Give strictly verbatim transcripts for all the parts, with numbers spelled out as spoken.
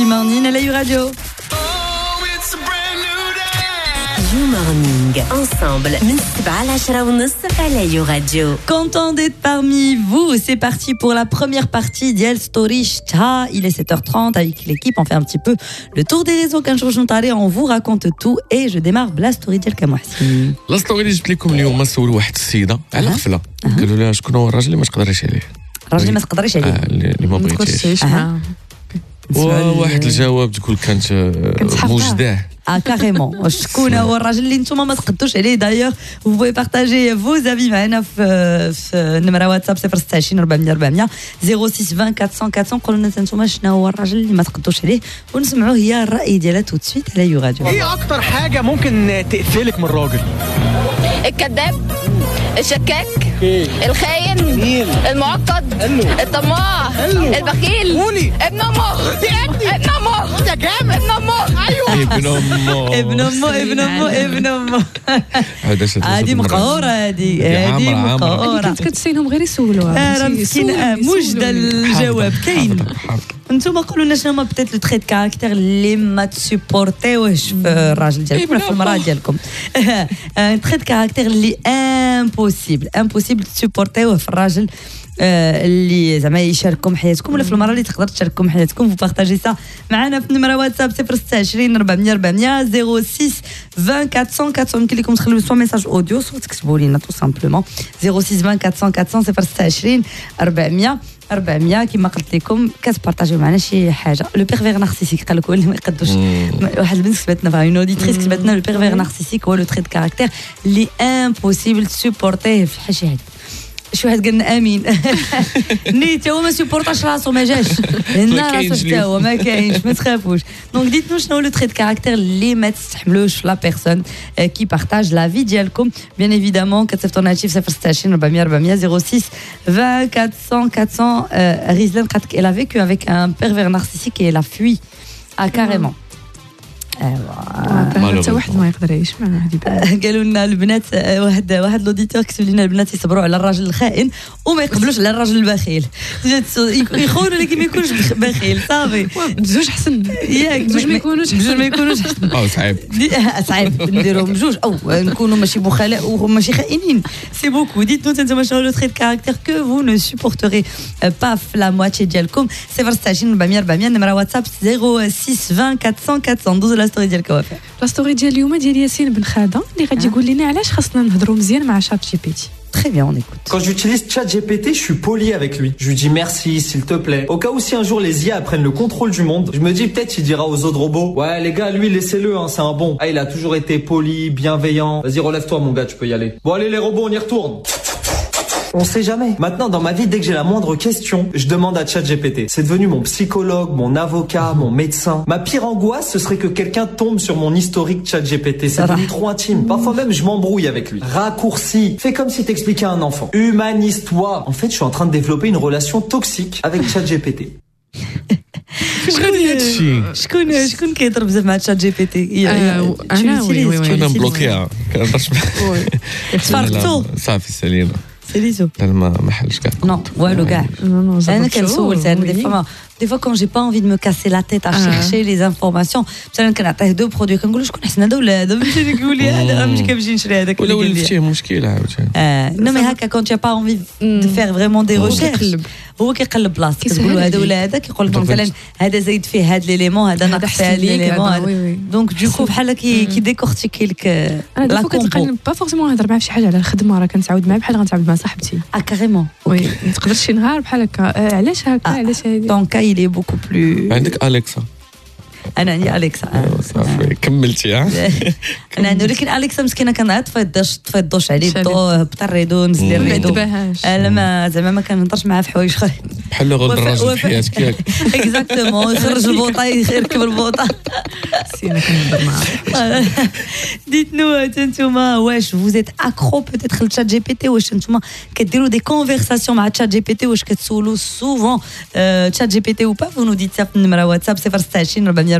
You Morning à la Radio. You Morning, ensemble, من سبعة لعشرة ونص على You Radio. Content d'être parmi vous. C'est parti pour la première partie d'Yel Story Shta. Il est sept heures trente avec l'équipe. On fait un petit peu le tour des réseaux. Quand je on vous raconte tout. Et je démarre la story ديال كمحسن. لا ستوري اللي جبت لكم اليوم سول واحد السيده على غفله قالوا لها شكون هو الراجل اللي ما تقدريش عليه الراجل اللي ما تقدريش عليه اللي ما بغيتيش واحد الجواب تقول كانت موجداه Ah, carrément. شكون هو الراجل اللي نتوما ما تقدوش عليه. D'ailleurs, vous pouvez partager vos avis معنا في في نمرة واتساب صفر ستة عشرين أربعمية أربعمية صفر ستة عشرين أربعمية أربعمية. قولوا لنا نتوما شنو هو الراجل اللي ما تقدوش عليه ونسمعوا هي الرأي ديالها تو سويت على يو راديو. ايه اكتر حاجة ممكن تقفلك من الراجل؟ الكذاب، الشكاك، الخاين، المعقد، الطماع، البخيل، ابن امه، ابن امه، يا جامد، ابن امه، ايوه ابن امه ابن امه ابن امه ابن امه. هذه مقهوره هذه هذه مقهوره. كنت كتسينهم غير يسولوها. مسكين موجده الجواب كاين. انتم قولوا لنا شنو هما بتيت لو تري دو كاركتير اللي ما تسوبورتيوهش في الراجل ديالكم ولا في المراه ديالكم. ان تري دو كاركتير اللي امبوسيبل امبوسيبل تسوبورتيوه في الراجل اللي زعما يشارككم حياتكم ولا في المراه اللي تقدر تشارككم حياتكم. فو بارطاجي سا معنا في النمره واتساب صفر ستة عشرين أربعمية أربعمية صفر ستة عشرين أربعمية أربعمية. يمكن لكم تخليو سوا ميساج اوديو سوا تكتبوا لنا تو سامبلومون صفر ستة عشرين أربعمية أربعمية صفر ستة عشرين أربعمية أربعمية. كما قلت لكم كتبارطاجيو معنا شي حاجه. لو بيرفير نارسيسيك قال لك هو اللي ما يقدوش. واحد البنت كتبت لنا اون اوديتريس كتبت لنا لو بيرفير نارسيسيك هو لو تري دو كاركتير اللي امبوسيبل تسوبورتيه في شي حد. شي واحد قالنا امين نيت هو ما سيبورطاش راسو ما جاش هنا راسو حتى هو ما كاينش ما تخافوش. دونك ديتنو شنو لو تري دو كاركتير اللي ما تستحملوش في لا بيرسون كي بارطاج لا في ديالكم. بيان ايفيدامون كتصيفطوا لنا هاتف صفر ستة عشرين أربعمية أربعمية صفر ستة عشرين أربعمية أربعمية. ريزلان قالت elle a vécu avec un pervers narcissique et elle a fui. Ah carrément. ايوا حتى واحد ما يقدر يعيش مع هذه. قالوا لنا البنات واحد واحد لوديتور كتب لنا البنات يصبروا على الراجل الخائن وما يقبلوش على الراجل البخيل. يخون ولكن ما يكونش بخيل صافي. بجوج حسن ياك بجوج ما يكونوش بجوج ما يكونوش اه صعيب صعيب نديروهم بجوج او نكونوا ماشي بخلاء وماشي خائنين. سي بوكو. ديتو انتما شنو لو تري دو كاركتير كو فو نو سوبورتوري با في لا مواتشي ديالكم. صفر ستة عشرين أربعمية أربعمية نمره واتساب صفر ستة عشرين أربعمية أربعمية. دوز لا ستوري ديال كوافير. لا ستوري ديال اليوم ديال ياسين بن خاده اللي غادي يقول لنا علاش خاصنا نهضروا مزيان مع شات جي بي تي. Très bien, on écoute. Quand j'utilise ChatGPT, je suis poli avec lui. Je lui dis merci, s'il te plaît. Au cas où si un jour les I A prennent le contrôle du monde, je me dis peut-être il dira aux autres robots ouais les gars, lui laissez-le, hein, c'est un bon. Ah, il a toujours été poli, bienveillant. Vas-y, relève-toi mon gars, tu peux y aller. Bon allez les robots, on y retourne. On sait jamais. Maintenant, dans ma vie, dès que j'ai la moindre question, je demande à ChatGPT. C'est devenu mon psychologue, mon avocat, mon médecin. Ma pire angoisse, ce serait que quelqu'un tombe sur mon historique ChatGPT. C'est devenu trop intime. Parfois même, je m'embrouille avec lui. Raccourci. Fais comme si t'expliquais à un enfant. Humanise-toi. En fait, je suis en train de développer une relation toxique avec ChatGPT. شكون هادشي شكون شكون كيهضر بزاف مع تشات جي بي تي؟ انا وي وي انا مبلوكيها كنهضرش تفرقتو صافي سالينا ساليتو لا ما حلش كاع نو والو كاع. انا كنسول انا دي فوا دي فوا كون جي با انفي دو مو كاسي لا تيت ا شيرشي لي انفورماسيون مثلا كنعطيه دو برودوي كنقول شكون حسن هذا ولا هذا باش يقول لي هذا مش كنمشي نشري هذاك ولا ولفتيه مشكل عاوتاني. اه نو مي هكا كون تي با انفي دو فير فريمون دي ريشيرش هو كيقلب بلاصتك كتقول هذا ولا هذا كيقول لك مثلا هذا زايد فيه هذا ليليمون هذا ناقص فيه هذا ليليمون. دونك دوكو بحال كي كيديكورتيكي لك لا كومبو. با فورسيمون نهضر معاه في شي حاجه على الخدمه راه كنتعاود معاه بحال غنتعاود مع صاحبتي. اه كاريمون وي ما تقدرش شي نهار بحال هكا علاش هكا علاش هذه. دونك il est beaucoup plus. عندك أليكسا. انا عندي اليكسا. صافي كملتي ها. انا عندي ولكن اليكسا مسكينه كنعيط تفيضش تفيضوش عليه الضو بطا الريدو نزل الريدو. لا ما زعما ما كنهضرش معاه في حوايج اخرين بحال غير الراجل في حياتك ياك. اكزاكتومون يخرج البوطه يركب البوطه سينا كنهضر معاه. ديتنو انتوما واش فوزيت اكرو بوتيتر لتشات جي بي تي واش انتوما كديروا دي كونفرساسيون مع تشات جي بي تي واش كتسولوا سوفون تشات جي بي تي او با. فو نو ديت في النمره واتساب صفر ستة عشرين أربعمية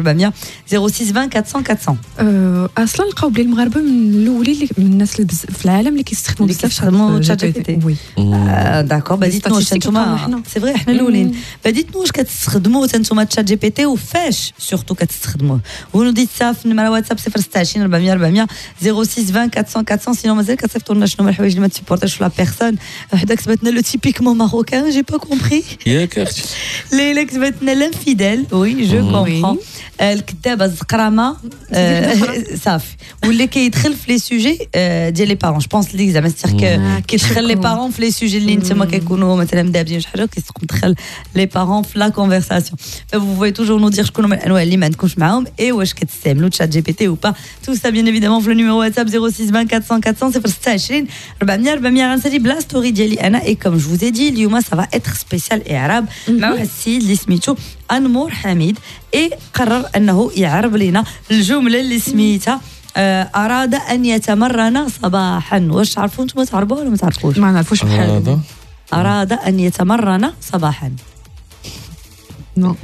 أربعمية صفر ستة عشرين أربعمية أربعمية أه اصلا لقاو بلي المغاربه من الاولين اللي من الناس اللي بز- في العالم اللي كيستخدموا اللي كيستخدموا شات جي بي تي. وي داكور بديتوا واش نتوما سي فري حنا الاولين بديتوا واش كتستخدموا نتوما تشات جي بي تي وفاش سورتو كتستخدموه ونودي تسا في النمره واتساب صفر ستة عشرين أربعمية أربعمية صفر ستة عشرين أربعمية أربعمية سينو مازال كتصيفطوا لنا شنو من الحوايج اللي ما تسيبورتاش في لا بيرسون. وحده كتبت لنا لو تيبيكمون ماروكان جي با كومبري. ياك اختي ليلى كتبت لنا لانفيديل وي جو كومبرون الكذابه الزقرامه صافي واللي كيدخل في لي سوجي ديال لي بارون جو بونس لي زعما ستير كيدخل لي بارون في لي سوجي اللي نتوما كيكونوا مثلا دابزين شي حاجه كيستقم تدخل لي بارون في لا كونفرساسيون. فو فوي توجور نو دير شكون هما الانواع اللي ما عندكمش معاهم اي واش كتستعملوا تشات جي بي تي او با. تو سا بيان ايفيدامون في النيميرو واتساب صفر ستة عشرين أربعمية أربعمية صفر ستة عشرين أربعمية أربعمية. غنسالي بلا ستوري ديالي انا اي كوم جو فوز دي اليوم سا فا اتر سبيسيال اعراب مع واحد السيد اللي سميتو انمور حميد اي قرر انه يعرب لنا الجمله اللي سميتها آه اراد ان يتمرن صباحا. واش تعرفوا انتم تعرفوها ولا ما تعرفوش؟ ما نعرفوش بحال هذا اراد ان يتمرن صباحا. نو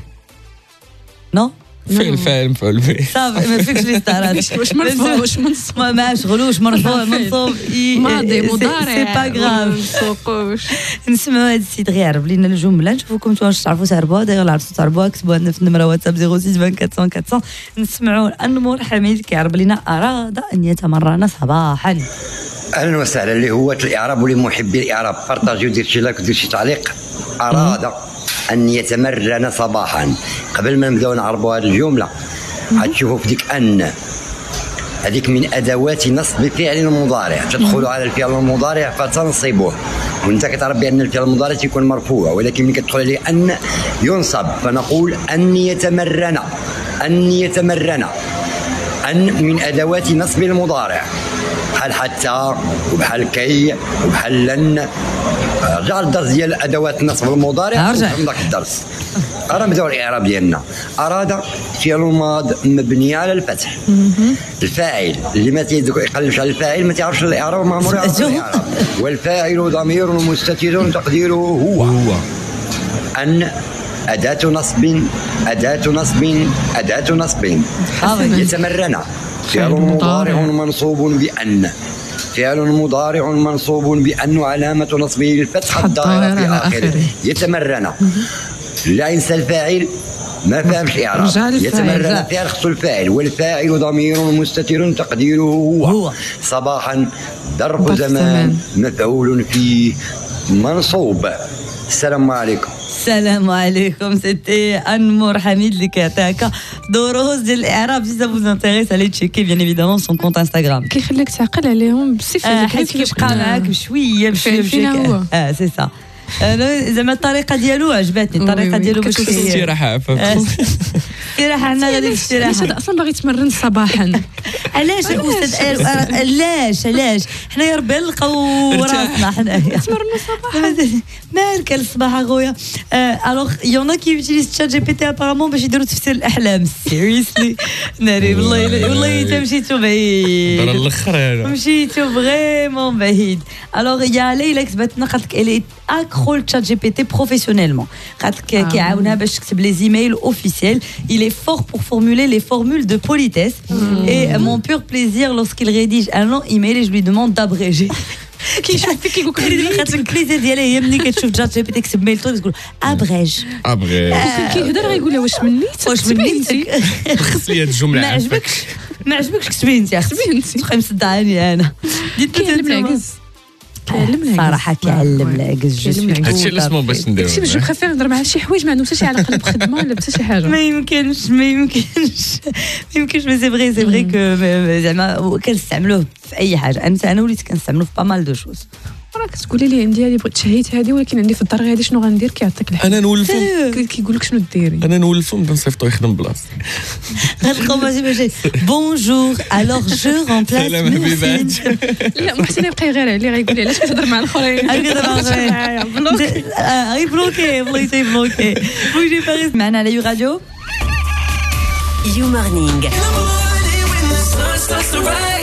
نو فعل فاعل مفعول به صافي ما فيكش لي ستارات واش مرفوع واش منصوب ما ما شغلوش مرفوع منصوب ماضي مضارع سي با غراف. سوقوش نسمعوا هذا السيد غير يعرب لنا الجمله نشوفوكم نتوما واش تعرفوا تعرفوها. داير لا عرفتوا تعرفوها كتبوها لنا في النمره واتساب صفر ستة عشرين أربعمية أربعمية. نسمعوا انمور حميد كيعرب لنا اراد ان يتمرن صباحا. اهلا وسهلا. اللي هو الاعراب ولمحبي الاعراب بارطاجي ودير شي لايك ودير شي تعليق. اراد ان يتمرن صباحا. قبل ما نبداو نعربوا هذه الجمله غتشوفوا في ديك ان هذيك من ادوات نصب فعل المضارع تدخل على الفعل المضارع فتنصبه وانت كتعرف بان الفعل المضارع تيكون مرفوع ولكن ملي كتدخل عليه ان ينصب فنقول ان يتمرن. ان يتمرن ان من ادوات نصب المضارع بحال حتى وبحال كي وبحال لن. رجع الدرس ديال ادوات نصب المضارع من ذاك الدرس. راه نبداو الاعراب ديالنا. اراد فعل ماض مبني على الفتح. الفاعل اللي ما يقلبش على الفاعل ما تعرفش الاعراب ما عمره يعرف الاعراب. والفاعل ضمير مستتر تقديره هو. هو ان اداه نصب اداه نصب اداه نصب. يتمرن فعل مضارع منصوب بان. فعل مضارع منصوب بأن علامة نصبه الفتحة الظاهرة في آخره. يتمرن لا ينسى الفاعل ما فهمش إعراب. يتمرن فعل خصو الفاعل والفاعل ضمير مستتر تقديره هو. هو. صباحا ظرف زمان مفعول فيه منصوب. السلام عليكم. السلام عليكم. سيتي انمور حميد اللي كيعطيك دروس ديال الاعراب. سي سا فوز انتريس علي تشيكي بيان ايفيدامون سون كونت انستغرام. كيخليك تعقل عليهم بصفه حيت كيبقى معاك بشويه بشويه بشويه. اه سي سا زعما الطريقه ديالو عجبتني الطريقه ديالو باش استراحه عفاك استراحه حنا غادي الاستراحه. علاش اصلا باغي تمرن صباحا؟ علاش الاستاذ علاش علاش حنا يا ربي نلقاو راسنا حنايا تمرنوا صباحا. مالك الصباح اخويا. الوغ يونا كي يوتيليز تشات جي بي تي ابارامون باش يديروا تفسير الاحلام. سيريسلي ناري والله والله حتى مشيتو بعيد. دار الاخر هذا مشيتو فريمون بعيد. الوغ يا ليلى كتبت لنا قالت لك الي اكرو تشات جي بي تي بروفيسيونيلمون. قالت لك كيعاونها باش تكتب لي زيميل اوفيسيال. Il est fort pour formuler les formules de politesse. Mmh. Et mon pur plaisir lorsqu'il rédige un long email et je lui demande d'abréger. كيشوف فيك كيقول لك البليزير ديالها هي ملي كتشوف جات جي بي تي كتب ميل تقول ابريج ابريج. كيهضر غيقول لها واش منيت واش منيتك خص لي هاد الجمله. ما عجبكش ما عجبكش كتبي انت اختي كتبي انت تبقاي مصدعاني انا. كيعلم العكز كيعلم العكز صراحه كيعلم العكز. هادشي اللي اسمو باش نديرو. شي جو بريفير نهضر مع شي حوايج ما عندهمش شي علاقه بالخدمه ولا حتى شي حاجه. ما يمكنش ما يمكنش ما يمكنش. مي سي فري سي فري كو زعما كنستعملوه في اي حاجه. انا انا وليت كنستعملوه في بامال دو شوز. راك تقولي لي عندي هذه بغيت شهيت هذه ولكن عندي في الدار هذه شنو غندير كيعطيك الحل. انا نولفو كيقول لك شنو ديري. انا نولفو نبدا نصيفطو يخدم بلاصتي. غتلقاو ماشي ماشي بونجور الوغ جو رومبلاس. سلام حبيبات. لا محسن يبقى غير عليه غيقول لي علاش كتهضر مع الاخرين. كتهضر مع الاخرين غي بلوكي والله تي بلوكي. بوجي فارس معنا على يو راديو يو مورنينغ من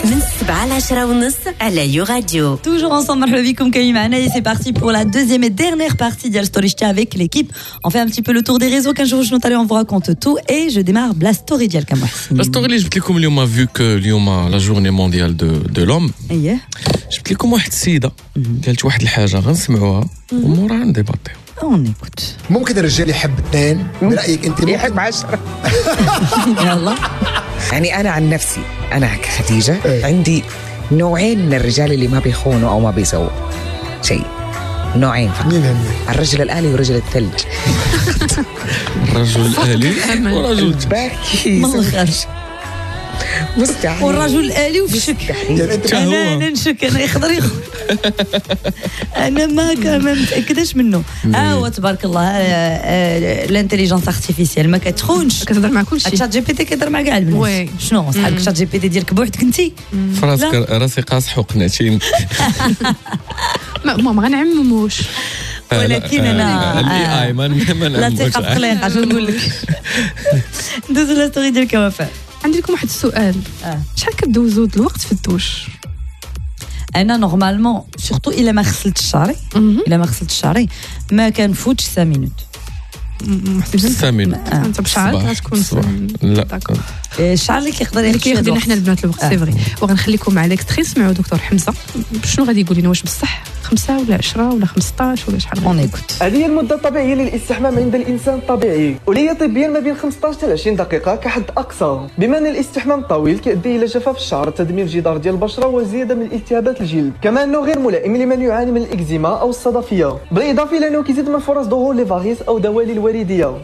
سبعة العشرة ونص على يو راديو. Toujours ensemble, مرحبا بكم كاين معنا et c'est parti pour la deuxième et dernière partie d'Al Story avec l'équipe. On fait un petit peu le tour des réseaux qu'un jour je note on vous raconte tout et je démarre la story ديالك محسن. La story اللي جبت لكم اليوم vu que اليوم la journée mondiale de de l'homme. اييه. جبت لكم واحد السيدة قالت واحد الحاجة غنسمعوها ومورا نديباطيو. On écoute. ممكن الرجال يحب اثنين برأيك انت؟ يحب عشرة. يلا. يعني أنا عن نفسي أنا كخديجة عندي نوعين من الرجال اللي ما بيخونوا أو ما بيسووا شيء. نوعين فقط. مين هن؟ الرجل الآلي ورجل الثلج. الرجل الآلي ورجل باكي. ما خرج. مستحيل. والرجل الآلي وفي الشك. أنا أنا نشك أنا يقدر يخون. أنا ما ما متأكداش منه. آه تبارك الله الانتليجنس ارتيفيسيال ما كتخونش. كتهضر مع كل شيء. الشات جي بي تي كيهضر مع كاع البنات. شنو صحابك الشات جي بي تي ديالك بوحدك انتي؟ فراسك راسي قاصح وقناتين. ما ما غنعمموش. ولكن انا الاي اي ما لا ثقه في خليقه شنو نقول لك. ندوزو لا ستوري ديالك وفاء. عندي لكم واحد السؤال. شحال كدوزو الوقت في الدوش؟ انا نورمالمون سورتو الا ما غسلتش شعري الا ما غسلتش شعري ما كنفوتش خمسة مينوت. خمسة مينوت انت بشعرك غتكون لا الشعر اللي كيقدر اللي كياخذ لنا حنا البنات الوقت سي فري. وغنخليكم مع ليكستري سمعوا دكتور حمزه شنو غادي يقول لنا واش بصح خمسة ولا عشرة ولا خمسطاش ولا شحال. اون ايكوت. هذه هي المده الطبيعيه للاستحمام عند الانسان الطبيعي واللي هي طبيا ما بين خمسطاش حتى عشرين دقيقه كحد اقصى. بما ان الاستحمام الطويل كيؤدي الى جفاف الشعر تدمير الجدار ديال البشره وزياده من التهابات الجلد. كما انه غير ملائم لمن يعاني من الاكزيما او الصدفيه بالاضافه الى انه كيزيد من فرص ظهور لي فاريس او دوالي الوريديه.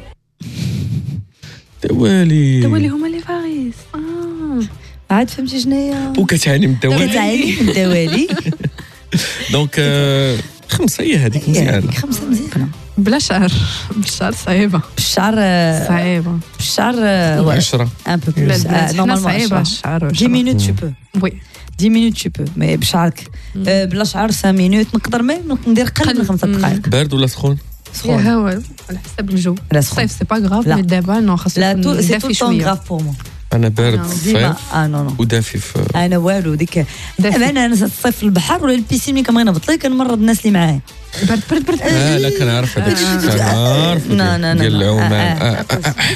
دوالي دوالي هما لي فاريس. اه عاد فهمتي شناهي وكتعاني من الدوالي. كتعاني من الدوالي. دونك خمسة هي هذيك مزيانة. خمسة مزيانة. بلا شعر بالشعر صعيبة. بالشعر صعيبة. بالشعر عشرة. ان بو بلوس. نورمالمون صعيبة الشعر. عشرة مينوت تو بو. وي عشرة مينوت تو بو مي بشعرك بلا شعر خمسة مينوت نقدر ما ندير قل من خمسة دقائق. بارد ولا سخون؟ يا هوا على حسب الجو. الصيف سي با غراف مي دابا نو خاصو لا سي تو طون غراف بور مو. انا بارد في الصيف اه نو نو ودافي في انا والو ديك انا الصيف في البحر ولا البيسين ملي كنبغي نهبط ليه كنمرض الناس اللي معايا. برد برد برد. اه لا كنعرف هذاك الشيء كنعرف ديال العمان.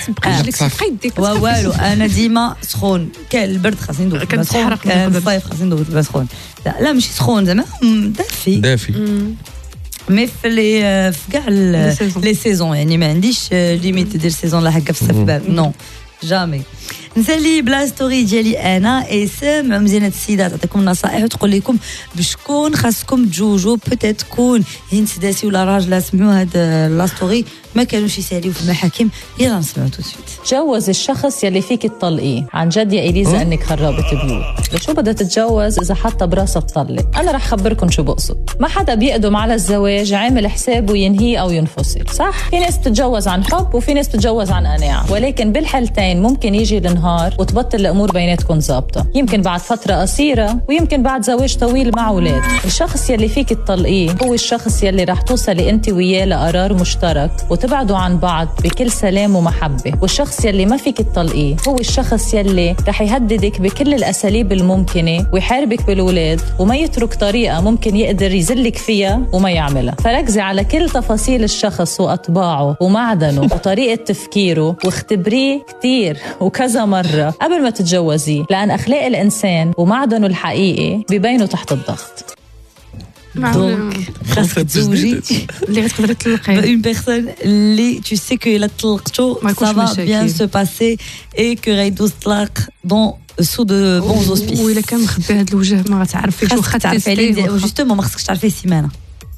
والو انا ديما سخون كان البرد خاصني ندوز سخون كان الصيف خاصني ندوز سخون. لا لا ماشي سخون زعما دافي دافي. مي في لي في كاع لي سيزون يعني ما عنديش ليميت ديال سيزون لا هكا في الصيف بارد نو جامي. نسالي بلا ستوري ديالي انا اي سامع مزيانه السيدات تعطيكم نصائح وتقول لكم بشكون خاصكم تجوجوا بوتيت تكون هند داسي ولا راجل سمعوا هاد لا ستوري ما كانوش يساليو في المحاكم. يلا نسمعوا تو سويت. تجوز الشخص يلي فيك تطلقيه. عن جد يا إليزا انك خربت بيوت. شو بدها تتجوز اذا حتى براسها تطلق؟ انا رح خبركم شو بقصد. ما حدا بيقدم على الزواج عامل حسابه ينهي او ينفصل صح. في ناس بتتجوز عن حب وفي ناس بتتجوز عن قناعه ولكن بالحالتين ممكن يجي النهار وتبطل الامور بيناتكم ظابطه. يمكن بعد فتره قصيره ويمكن بعد زواج طويل مع اولاد. الشخص يلي فيك تطلقيه هو الشخص يلي رح توصلي انت وياه لقرار مشترك وتبعدوا عن بعض بكل سلام ومحبه. والشخص يلي ما فيك تطلقيه هو الشخص يلي رح يهددك بكل الاساليب الممكنه ويحاربك بالولاد وما يترك طريقه ممكن يقدر يذلك فيها وما يعملها. فركزي على كل تفاصيل الشخص واطباعه ومعدنه وطريقه تفكيره واختبريه كتير وكذا مره قبل ما تتجوزيه لان اخلاق الانسان ومعدنه الحقيقي بيبينوا تحت الضغط. دونك خاصك تزوجي اللي غتقدري تطلقي اون بيرسون اللي تو سي كو الا طلقتو سا فا بيان سو باسي اي كو غيدوز طلاق دون سو دو بونز اوسبيس. وإلا كان مخبي هاد الوجه ما غتعرفيش واخا تعرفي عليه جوستومون ما خصكش تعرفيه سيمانه.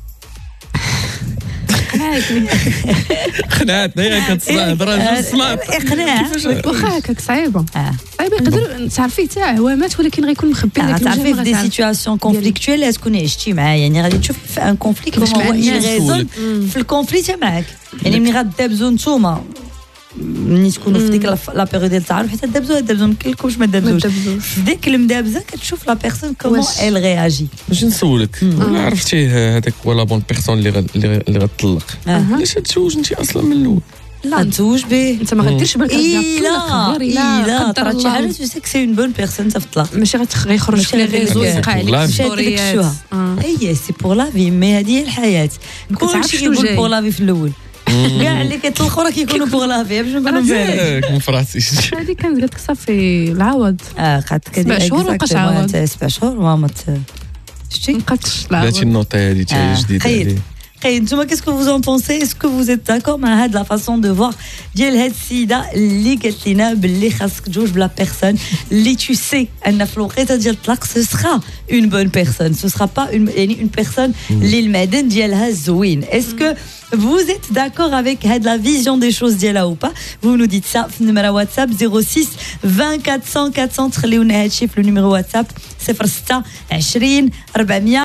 قنعتنا يا كتصنع درجه الصمات اقناع واخا هكاك صعيبه صعيبه يقدر تعرفي حتى عوامات ولكن غيكون مخبي لك تعرفي في دي سيتوياسيون كونفليكتويل تكوني عشتي معاه يعني غادي تشوفي في ان كونفليك كيفاش هو يغيزون في الكونفليك حتى معاك يعني ملي غادابزو نتوما ملي تكونوا في ديك لا بيريود ديال التعارف حتى دابزو دابزو نكلكمش ما دابزوش في ديك المدابزه كتشوف لا بيرسون كومون ايل رياجي. باش نسولك ولا عرفتيه هذاك هو لا بون بيرسون اللي اللي غتطلق علاش تزوج انت اصلا من الاول؟ لا تزوج به انت ما غديرش بالك الا الا طرات شي حاجه تو سي سي اون بون بيرسون في الطلاق ماشي غيخرج في لي ريزو يلقى عليك ستوريات هي سي بور لا في مي هذه هي الحياه كلشي كيقول بور لا في في الاول كاع اللي كيطلقوا راه كيكونوا بور لا في باش نكونوا بالك ما فرحتيش هذه كانت قالت لك صافي العوض اه قعدت كدير سبع شهور وبقاش عوض سبع شهور ماما شتي مابقاتش بلاتي النوطه هذه تاع جديده Hey, qu'est-ce que vous en pensez? Est-ce que vous êtes d'accord avec la façon de voir ديال هاد السيده اللي قالت لنا باللي خاصك تجوج بلا بيرسون اللي tu sais ان في الوقيته ديال الطلاق ce sera une bonne personne ce sera pas une يعني une personne اللي المعدن ديالها زوين. Est-ce que vous êtes d'accord avec la vision des choses ديالها ou pas? Vous nous dites ça في النمره واتساب zéro six vingt quatre cent quatre cents تخليونا هادشي في النمره واتساب صفر ستة عشرين أربعمية